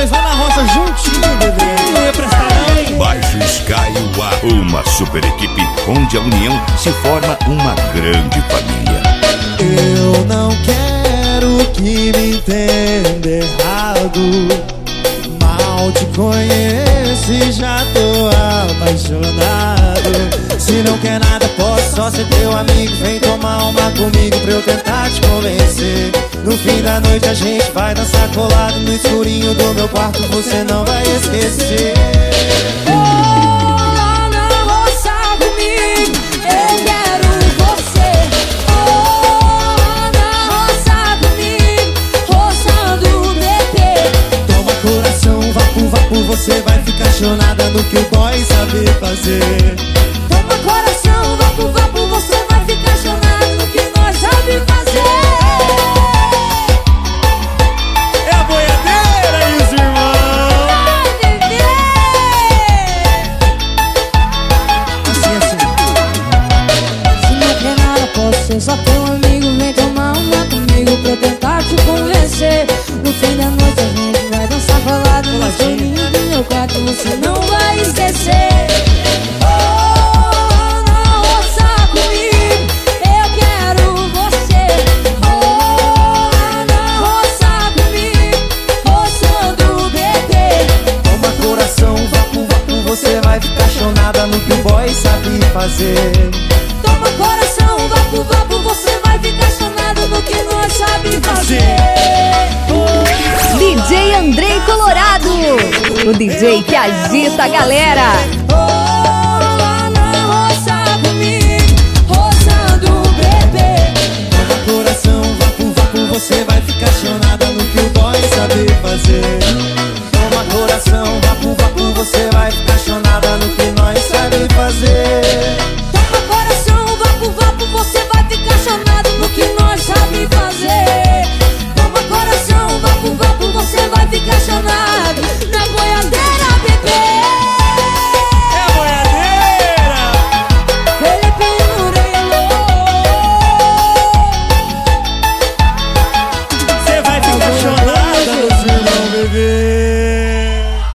nós lá na roça juntinho, bebê. Não ia prestar não. Baixo Sky UA, uma super equipe onde a união se forma uma grande família. Eu não quero que me entenda errado. Mal te conheço e já tô apaixonado. Se não quer nada, posso só ser teu amigo. Vem tomar uma comigo pra eu tentar te convencer. No fim da noite a gente vai dançar colado no escurinho do meu quarto, você não vai esquecer. Você vai ficar chonada no que o boy sabe fazer. Toma coração, vapo, vapo, você vai ficar chonada no que nós sabe fazer. É a boiadeira e os irmãos. Vai viver. Assim. Se não quer nada, posso ser só teu amigo. Vem tomar uma comigo pra eu tentar te convencer. No fim da noite a gente vai dançar colado no escurinho do meu quarto, você não vai esquecer. Oh, na roça comigo, eu quero você. Oh, na roça comigo, roçando o bebê. Toma coração, vapo, vapo, você vai ficar chonada no que o boy sabe fazer. Toma coração, vapo, vapo, você vai ficar chonado no que nós sabe fazer. DJ Andrei Colorado, o DJ que agita a galera. Oh, na roça comigo, roçando o bebê. Toma coração, vapo, vapo, você vai ficar chonada no que o boy sabe fazer. Toma coração, vapo, vapo, você vai ficar chonada no que nós sabe fazer.